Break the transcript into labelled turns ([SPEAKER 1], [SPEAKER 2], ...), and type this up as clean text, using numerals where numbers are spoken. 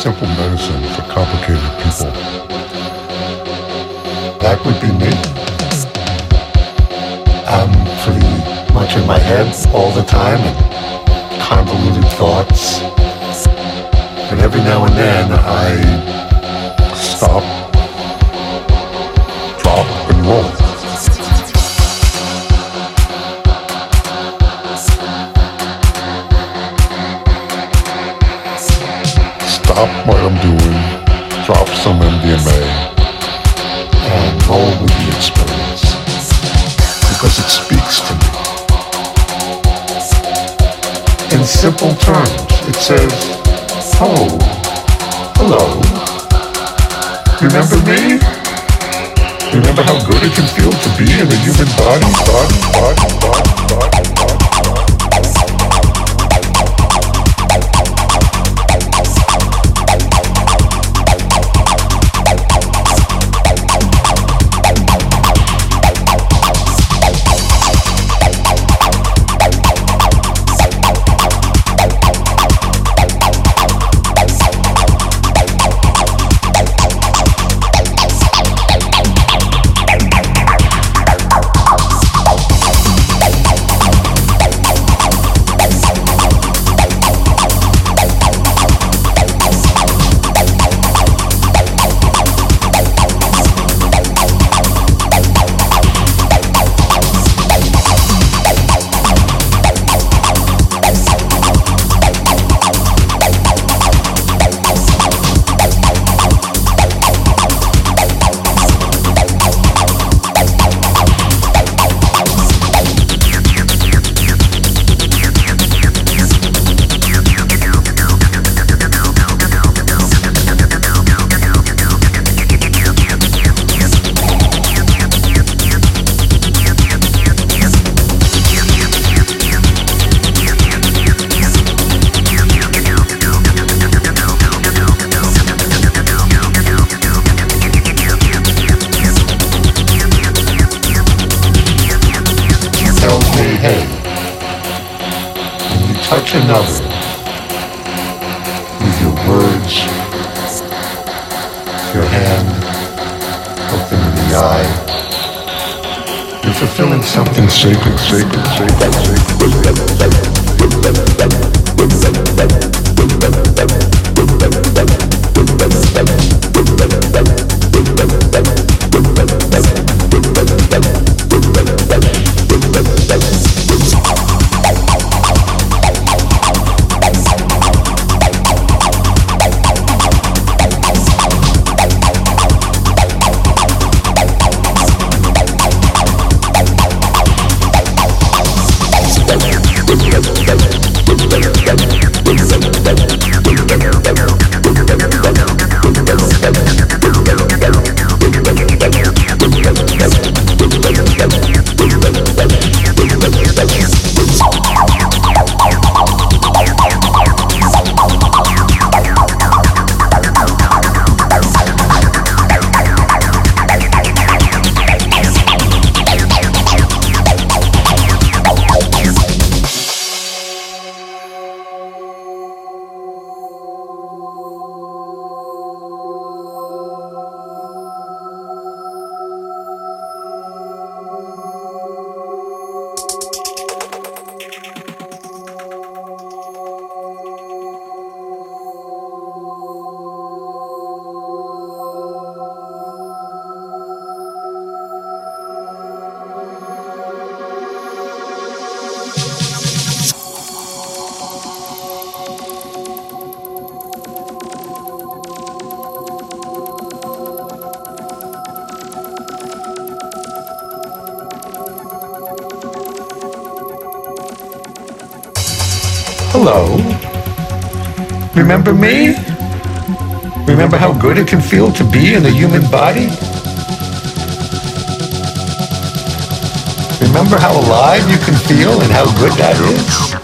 [SPEAKER 1] simple medicine for complicated people. That would be me. I'm pretty much in my head all the time and convoluted thoughts. But every now and then I stop, drop, and roll. Stop what I'm doing, drop some MDMA, and roll with the experience. Because it speaks to me. In simple terms, it says, oh, hello. Remember me? Remember how good it can feel to be in a human body? Touch another with your words, your hand, look them in the eye. You're fulfilling something sacred. Hello. Remember me? Remember how good it can feel to be in a human body? Remember how alive you can feel and how good that is?